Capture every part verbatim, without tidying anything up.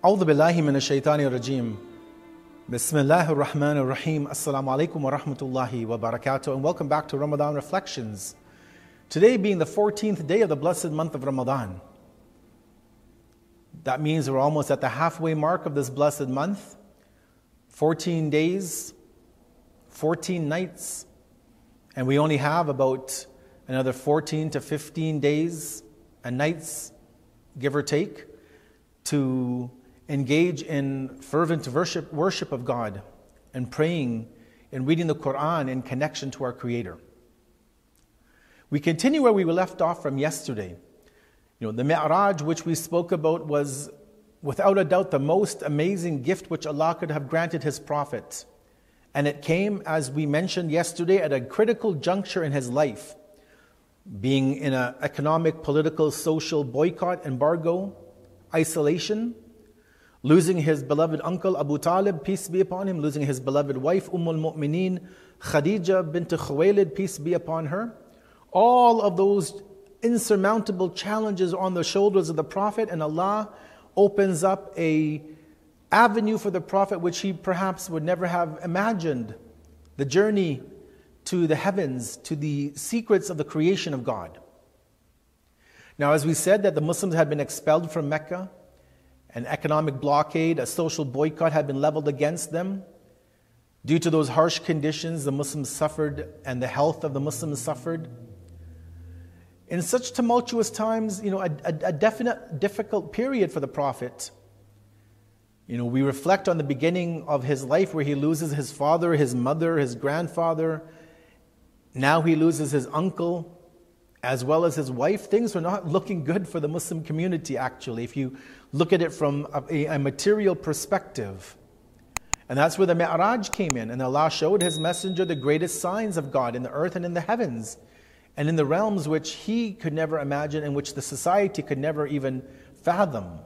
أعوذ بالله من الشيطان الرجيم. بسم الله الرحمن الرحيم. Assalamu alaikum wa rahmatullahi wa barakatuh, and welcome back to Ramadan Reflections. Today being the fourteenth day of the blessed month of Ramadan. That means we're almost at the halfway mark of this blessed month. fourteen days, fourteen nights, and we only have about another fourteen to fifteen days and nights, give or take, to engage in fervent worship, worship of God and praying and reading the Quran in connection to our Creator. We continue where we were left off from yesterday. You know, the Mi'raj, which we spoke about, was without a doubt the most amazing gift which Allah could have granted His Prophet. And it came, as we mentioned yesterday, at a critical juncture in his life, being in an economic, political, social boycott, embargo, isolation, losing his beloved uncle Abu Talib, peace be upon him, losing his beloved wife Umm al-Mu'mineen, Khadija bint Khuwaylid, peace be upon her. All of those insurmountable challenges on the shoulders of the Prophet, and Allah opens up a avenue for the Prophet which he perhaps would never have imagined. The journey to the heavens, to the secrets of the creation of God. Now, as we said, that the Muslims had been expelled from Mecca, an economic blockade, a social boycott had been leveled against them. Due to those harsh conditions, the Muslims suffered and the health of the Muslims suffered. In such tumultuous times, you know, a, a, a definite difficult period for the Prophet. You know, we reflect on the beginning of his life where he loses his father, his mother, his grandfather. Now he loses his uncle, as well as his wife. Things were not looking good for the Muslim community, actually, if you look at it from a, a material perspective. And that's where the Mi'raj came in, and Allah showed His messenger the greatest signs of God in the earth and in the heavens, and in the realms which he could never imagine, and which the society could never even fathom.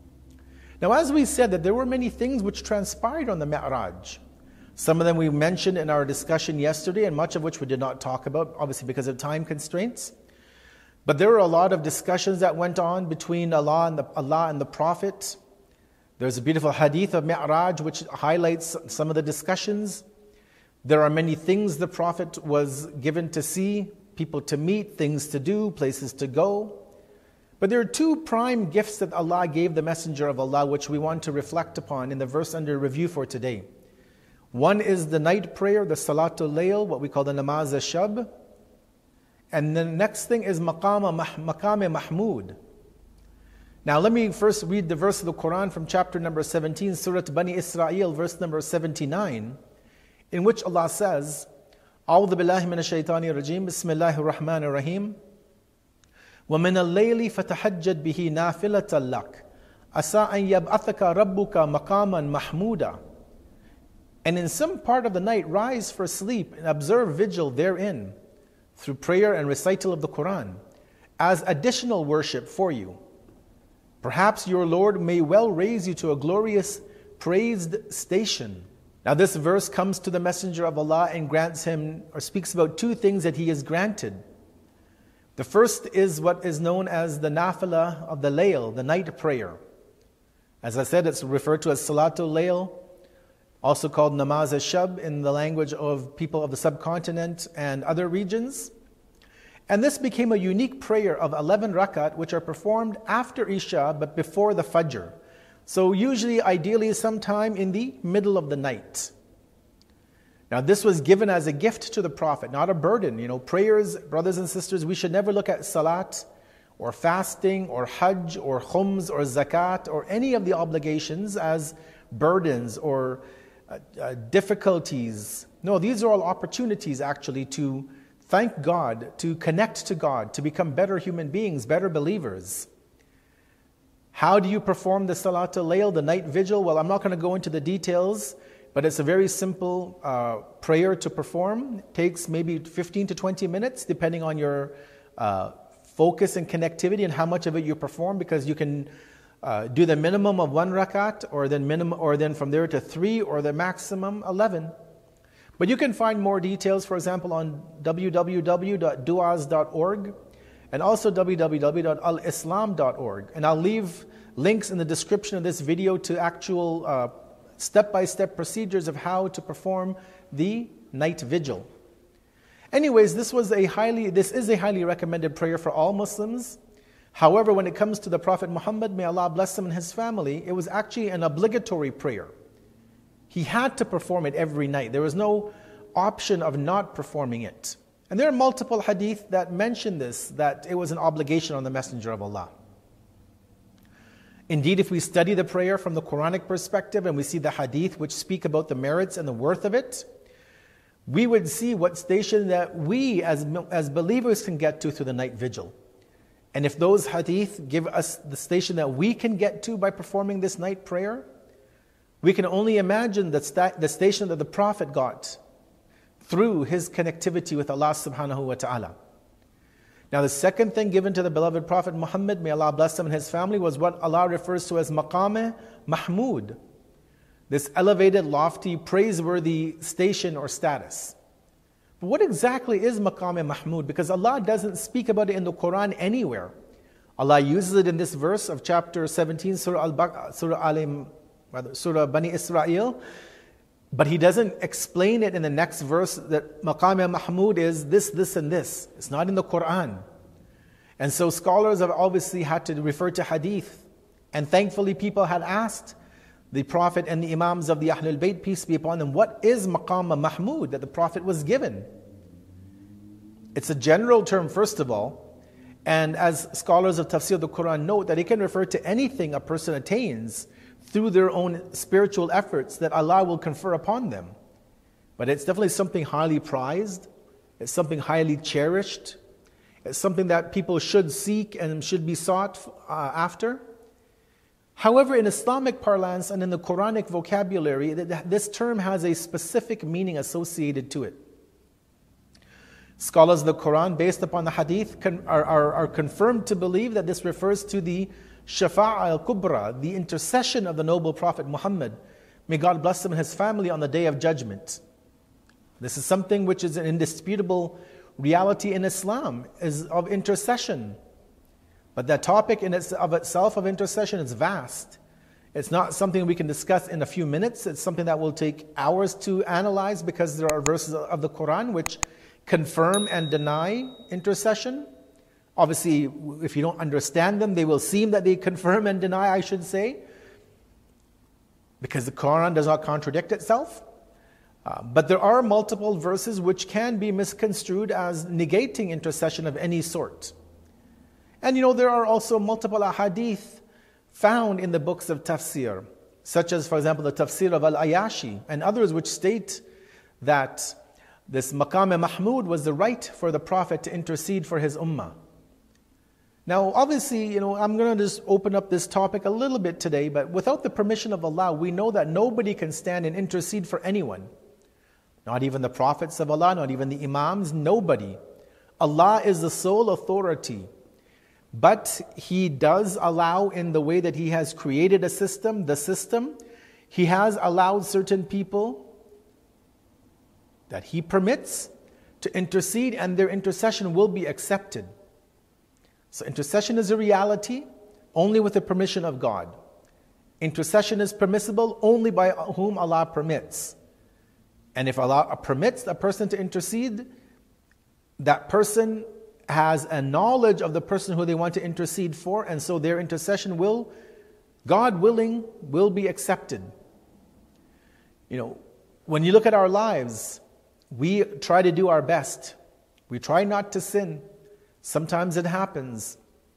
Now, as we said, that there were many things which transpired on the Mi'raj. Some of them we mentioned in our discussion yesterday, and much of which we did not talk about, obviously because of time constraints. But there were a lot of discussions that went on between Allah and the, Allah and the Prophet. There's a beautiful hadith of Mi'raj which highlights some of the discussions. There are many things the Prophet was given to see, people to meet, things to do, places to go. But there are two prime gifts that Allah gave the Messenger of Allah which we want to reflect upon in the verse under review for today. One is the night prayer, the Salatul Layl, what we call the Namaz al-Shab. And the next thing is Maqam Maqam Mahmud. Now let me first read the verse of the Quran from chapter number seventeen, Surah Bani Israel, verse number seventy-nine, in which Allah says, A'udhu billahi minash shaitani rajim, Bismillahir Rahmanir Rahim. وَمِنَ اللَّيْلِ فَتَحَجَّدْ بِهِ نَافِلَةً لَكَ عَسَىٰ أَن يَبْعَثَكَ رَبُّكَ مَقَامًا مَحْمُودًا. And in some part of the night rise for sleep and observe vigil therein, through prayer and recital of the Quran, as additional worship for you. Perhaps your Lord may well raise you to a glorious, praised station. Now this verse comes to the Messenger of Allah and grants him, or speaks about two things that he is granted. The first is what is known as the nafilah of the layl, the night prayer. As I said, it's referred to as Salatul Layl, also called Namaz al-Shab in the language of people of the subcontinent and other regions. And this became a unique prayer of eleven rakat, which are performed after Isha but before the Fajr. So usually, ideally, sometime in the middle of the night. Now this was given as a gift to the Prophet, not a burden. You know, prayers, brothers and sisters, we should never look at salat or fasting or hajj or khums or zakat or any of the obligations as burdens or uh, uh, difficulties. No, these are all opportunities actually to thank God, to connect to God, to become better human beings, better believers. How do you perform the Salatul Layl, the night vigil? Well, I'm not going to go into the details, but it's a very simple uh, prayer to perform. It takes maybe fifteen to twenty minutes, depending on your uh, focus and connectivity and how much of it you perform, because you can uh, do the minimum of one rakat, or then minimum, or then from there to three, or the maximum eleven. But you can find more details, for example, on w w w dot duaz dot org and also w w w dot al islam dot org. And I'll leave links in the description of this video to actual uh, step-by-step procedures of how to perform the night vigil. Anyways, this was a highly, this is a highly recommended prayer for all Muslims. However, when it comes to the Prophet Muhammad, may Allah bless him and his family, it was actually an obligatory prayer. He had to perform it every night. There was no option of not performing it. And there are multiple hadith that mention this, that it was an obligation on the Messenger of Allah. Indeed, if we study the prayer from the Quranic perspective and we see the hadith which speak about the merits and the worth of it, we would see what station that we as, as believers can get to through the night vigil. And if those hadith give us the station that we can get to by performing this night prayer, we can only imagine the, sta- the station that the Prophet got through his connectivity with Allah subhanahu wa ta'ala. Now the second thing given to the beloved Prophet Muhammad, may Allah bless him and his family, was what Allah refers to as Maqam Mahmud. This elevated, lofty, praiseworthy station or status. But what exactly is Maqam Mahmud? Because Allah doesn't speak about it in the Quran anywhere. Allah uses it in this verse of chapter seventeen, Surah Al-Baqarah, Surah Al rather Surah Bani Israel. But He doesn't explain it in the next verse that Maqam Mahmud is this, this, and this. It's not in the Quran. And so scholars have obviously had to refer to hadith. And thankfully people had asked the Prophet and the Imams of the Ahlul Bayt, peace be upon them, what is Maqam Mahmud that the Prophet was given? It's a general term, first of all. And as scholars of Tafsir of the Quran note, that it can refer to anything a person attains through their own spiritual efforts that Allah will confer upon them. But it's definitely something highly prized. It's something highly cherished. It's something that people should seek and should be sought uh, after. However, in Islamic parlance and in the Quranic vocabulary, this term has a specific meaning associated to it. Scholars of the Quran, based upon the hadith, are, are, are confirmed to believe that this refers to the Shafa'a al-Kubra, the intercession of the noble Prophet Muhammad. May God bless him and his family on the Day of Judgment. This is something which is an indisputable reality in Islam, is of intercession. But that topic in its, of itself of intercession is vast. It's not something we can discuss in a few minutes. It's something that will take hours to analyze because there are verses of the Quran which confirm and deny intercession. Obviously, if you don't understand them, they will seem that they confirm and deny, I should say, because the Quran does not contradict itself. Uh, but there are multiple verses which can be misconstrued as negating intercession of any sort. And you know, there are also multiple ahadith found in the books of tafsir, such as, for example, the tafsir of Al-Ayashi and others which state that this Maqam Mahmud was the right for the Prophet to intercede for his ummah. Now, obviously, you know, I'm going to just open up this topic a little bit today, but without the permission of Allah, we know that nobody can stand and intercede for anyone. Not even the prophets of Allah, not even the imams, nobody. Allah is the sole authority. But He does allow, in the way that He has created a system, the system, He has allowed certain people that He permits to intercede, and their intercession will be accepted. So intercession is a reality only with the permission of God. Intercession is permissible only by whom Allah permits. And if Allah permits a person to intercede, that person has a knowledge of the person who they want to intercede for, and so their intercession will, God willing, will be accepted. You know, when you look at our lives, we try to do our best. We try not to sin. Sometimes it happens.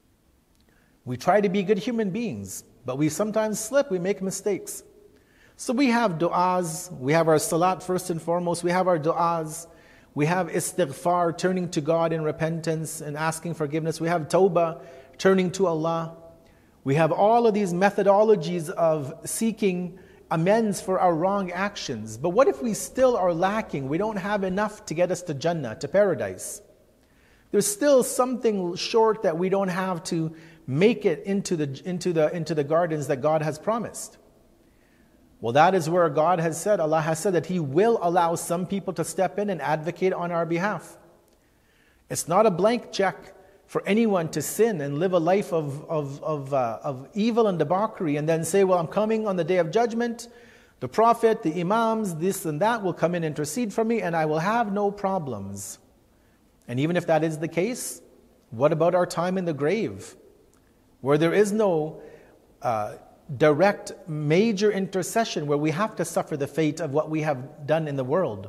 We try to be good human beings, but we sometimes slip, we make mistakes. So we have du'as, we have our salat first and foremost, we have our du'as, we have istighfar, turning to God in repentance and asking forgiveness. We have tawbah, turning to Allah. We have all of these methodologies of seeking amends for our wrong actions. But what if we still are lacking? We don't have enough to get us to Jannah, to paradise. There's still something short that we don't have to make it into the, into the, into the gardens that God has promised. Well, that is where God has said, Allah has said that He will allow some people to step in and advocate on our behalf. It's not a blank check for anyone to sin and live a life of, of, of, uh, of evil and debauchery and then say, well, I'm coming on the day of judgment. The Prophet, the Imams, this and that will come and intercede for me and I will have no problems. And even if that is the case, what about our time in the grave, where there is no uh, direct major intercession, where we have to suffer the fate of what we have done in the world?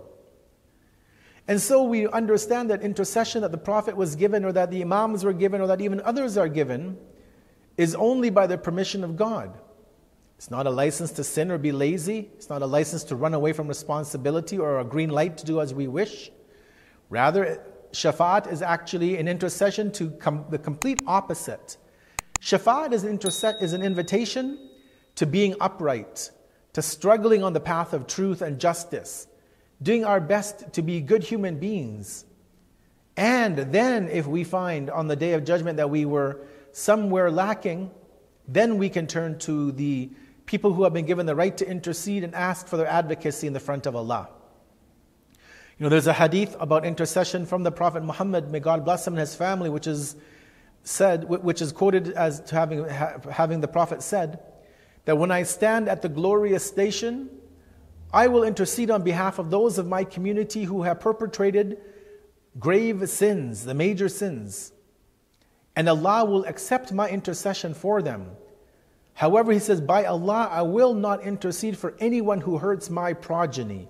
And so we understand that intercession that the Prophet was given, or that the Imams were given, or that even others are given, is only by the permission of God. It's not a license to sin or be lazy. It's not a license to run away from responsibility or a green light to do as we wish. Rather, Shafa'at is actually an intercession to com- the complete opposite. Shafa'at is an, interse- is an invitation to being upright, to struggling on the path of truth and justice, doing our best to be good human beings. And then if we find on the day of judgment that we were somewhere lacking, then we can turn to the people who have been given the right to intercede and ask for their advocacy in the front of Allah. You know, there's a hadith about intercession from the Prophet Muhammad, may God bless him and his family, which is said, which is quoted as to having, having the Prophet said, that when I stand at the glorious station, I will intercede on behalf of those of my community who have perpetrated grave sins, the major sins. And Allah will accept my intercession for them. However, he says, by Allah, I will not intercede for anyone who hurts my progeny.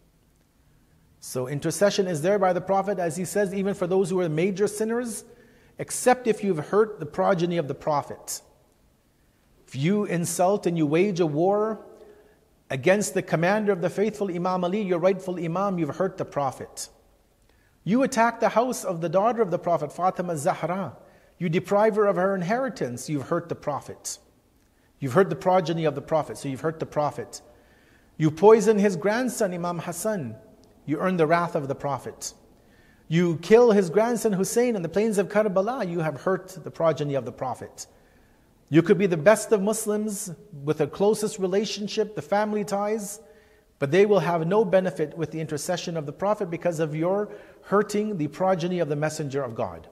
So intercession is there by the Prophet, as he says, even for those who are major sinners, except if you've hurt the progeny of the Prophet. If you insult and you wage a war against the commander of the faithful, Imam Ali, your rightful Imam, you've hurt the Prophet. You attack the house of the daughter of the Prophet, Fatima Zahra. You deprive her of her inheritance, you've hurt the Prophet. You've hurt the progeny of the Prophet, so you've hurt the Prophet. You poison his grandson, Imam Hassan, you earn the wrath of the Prophet. You kill his grandson Hussein in the plains of Karbala, you have hurt the progeny of the Prophet. You could be the best of Muslims with the closest relationship, the family ties, but they will have no benefit with the intercession of the Prophet because of your hurting the progeny of the Messenger of God.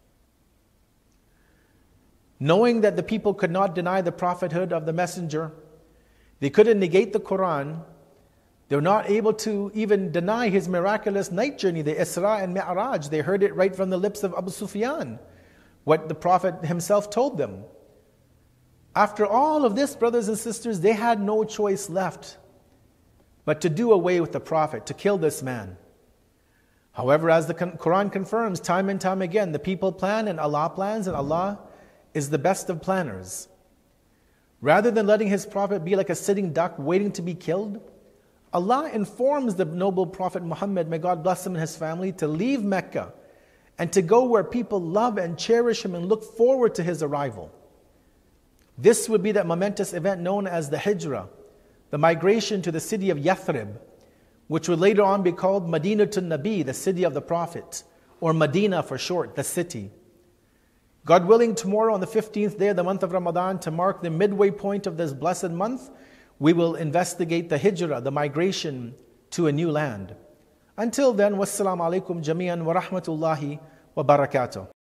Knowing that the people could not deny the prophethood of the Messenger, they couldn't negate the Quran, they were not able to even deny his miraculous night journey, the Isra and Mi'raj. They heard it right from the lips of Abu Sufyan, what the Prophet himself told them. After all of this, brothers and sisters, they had no choice left but to do away with the Prophet, to kill this man. However, as the Quran confirms time and time again, the people plan and Allah plans, and Allah is the best of planners. Rather than letting his Prophet be like a sitting duck waiting to be killed, Allah informs the noble Prophet Muhammad, may God bless him and his family, to leave Mecca and to go where people love and cherish him and look forward to his arrival. This would be that momentous event known as the Hijrah, the migration to the city of Yathrib, which would later on be called Madinatun Nabi, the city of the Prophet, or Medina for short, the city. God willing, tomorrow on the fifteenth day of the month of Ramadan, to mark the midway point of this blessed month, we will investigate the Hijrah, the migration to a new land. Until then, wassalamu alaikum jami'an wa rahmatullahi wa barakatuh.